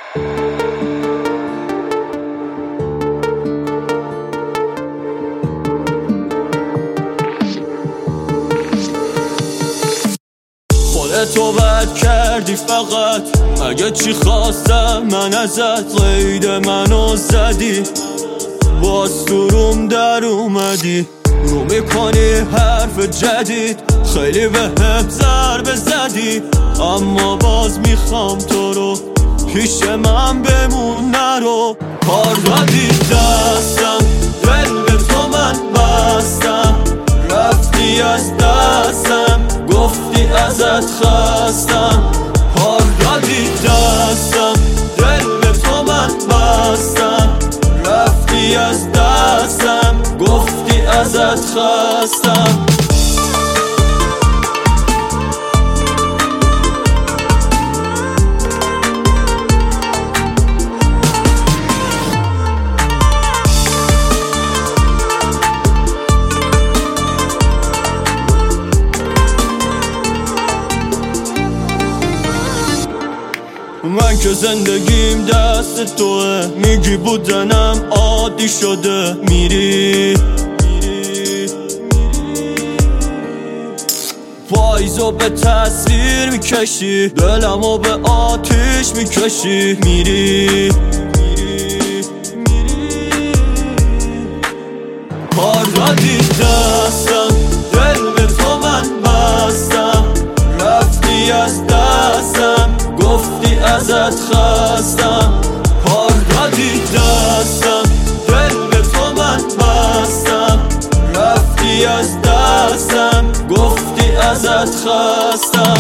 خودتو بد کردی فقط، اگه چی خواستم من ازت قید منو زدی، باز تو روم در اومدی، رو میکنی حرف جدید، خیلی بهم ضربه زدی، اما باز میخوام تو رو پیش من بمون نرو. کار دادی دستم، دل به تو من بستم، رفتی از دستم، گفتی ازت خستم. کار دادی دستم، دل به تو من بستم، رفتی از دستم، گفتی ازت خستم. من که زندگیم دست توه، میگی بودنم عادی شده، میری پاییزو به تصویر میکشی، دلمو به آتیش میکشی، میری کار دادی دستم، دل به تو من بستم، رفتی از دستم، گفتی ازت خستم. کار دادی دستم، دل به تو من بستم، رفتی از دستم، گفتی ازت خستم.